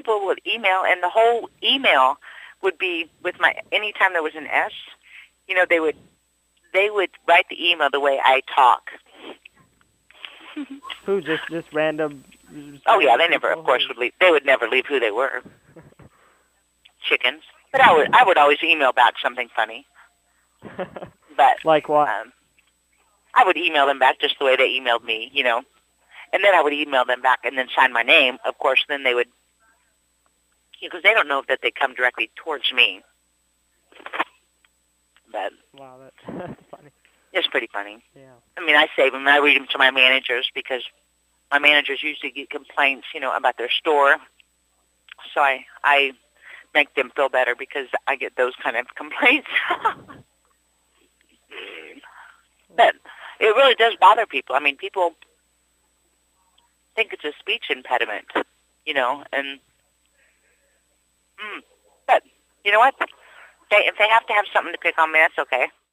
people would email, and the whole email would be with anytime there was an S, they would write the email the way I talk. Who, just random? Oh yeah, they never, of course, would leave. They would never leave who they were. Chickens. But I would always email back something funny. But like what? I would email them back just the way they emailed me, And then I would email them back and then sign my name. Of course, then they would, because they don't know that they come directly towards me. But wow, that's funny. It's pretty funny. Yeah. I mean, I save them and I read them to my managers because my managers usually get complaints, about their store. So I make them feel better because I get those kind of complaints. But it really does bother people. I mean, people think it's a speech impediment, and but you know what? If they have to have something to pick on me, that's okay.